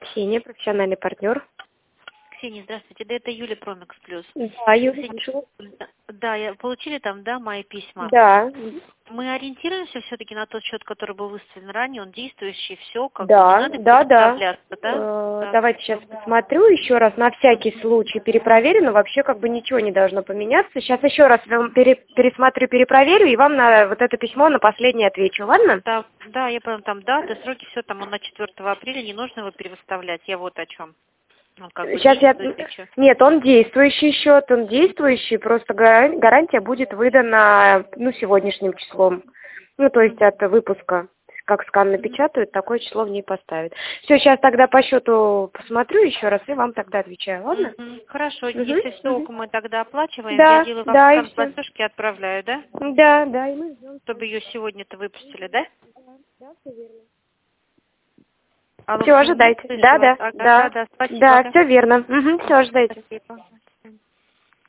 Ксения, профессиональный партнер. Ксения, здравствуйте. Да, это Юлия Промикс Плюс. Да, Юлия, Ксения, слушаю. да, получили там, да, мои письма? Да. Мы ориентируемся все-таки на тот счет, который был выставлен ранее, он действующий, все, как бы Да, не надо да. переставляться, да? Так. Давайте сейчас посмотрю еще раз, на всякий случай перепроверю, но вообще как бы ничего не должно поменяться. Сейчас еще раз вам пересмотрю, перепроверю, и вам на вот это письмо на последнее отвечу, ладно? Да, я понял, там даты, сроки, все, там он на 4 апреля, не нужно его перевыставлять, я вот о чем. Он как бы Сейчас я... действует еще. Нет, он действующий счет, он действующий, просто гарантия будет выдана, сегодняшним числом. То есть от выпуска. Как скан напечатают, такое число в ней поставят. Все, сейчас тогда по счету посмотрю еще раз и вам тогда отвечаю, ладно? Хорошо, если все, мы тогда оплачиваем, Да, я делаю вам да, и скан все. платежки и отправляю, да? Да, и мы ждем. Чтобы ее сегодня-то выпустили, да? Алло, Все, Ксения, ожидайте. слышу вас. Да, Да, спасибо. все верно. Все, ожидайте. Спасибо.